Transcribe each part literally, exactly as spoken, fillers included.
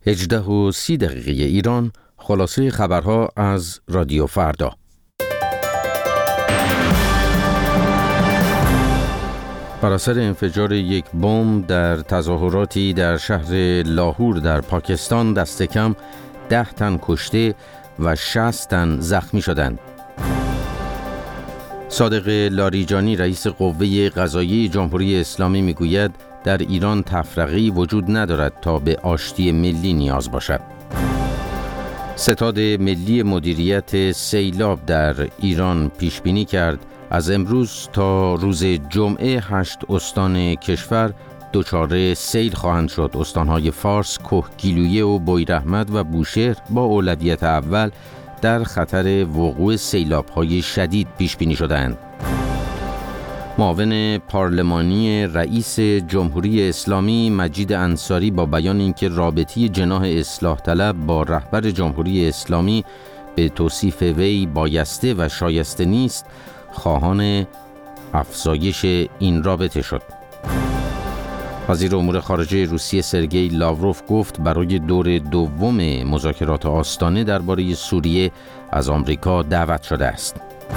هجده و سی دقیقه ایران، خلاصه خبرها از رادیو فردا. بر اثر انفجار یک بمب در تظاهراتی در شهر لاهور در پاکستان دست کم ده تن کشته و شصت تن زخمی شدند. صادق لاریجانی رئیس قوه قضاییه جمهوری اسلامی میگوید در ایران تفرقه‌ای وجود ندارد تا به آشتی ملی نیاز باشد. ستاد ملی مدیریت سیلاب در ایران پیش بینی کرد از امروز تا روز جمعه هشت استان کشور دچار سیل خواهند شد. استانهای فارس، کهگیلویه و بویراحمد و بوشهر با اولویت اول در خطر وقوع سیلاب‌های شدید پیش بینی شدند. معاون پارلمانی رئیس جمهوری اسلامی مجید انصاری با بیان اینکه رابطه جناح اصلاح طلب با رهبر جمهوری اسلامی به توصیف وی بایسته و شایسته نیست، خواهان افزایش این رابطه شد. وزیر امور خارجه روسیه سرگئی لاوروف گفت برای دور دوم مذاکرات آستانه درباره سوریه از آمریکا دعوت شده است.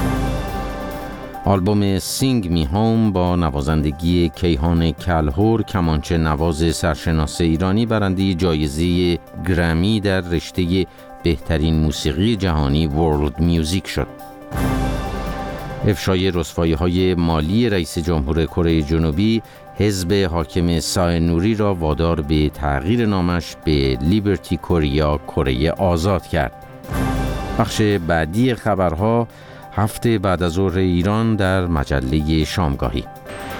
آلبوم سینگ می هوم با نوازندگی کیهان کلهور، کمانچه نواز سرشناس ایرانی، برنده جایزه گرمی در رشته بهترین موسیقی جهانی ورلد میوزیک شد. افشای رسوایی‌های مالی رئیس جمهور کره جنوبی حزب حاکم سای نوری را وادار به تغییر نامش به لیبرتی کوریا، کره آزاد کرد. بخش بعدی خبرها هفته بعد از ظهر ایران در مجله شامگاهی.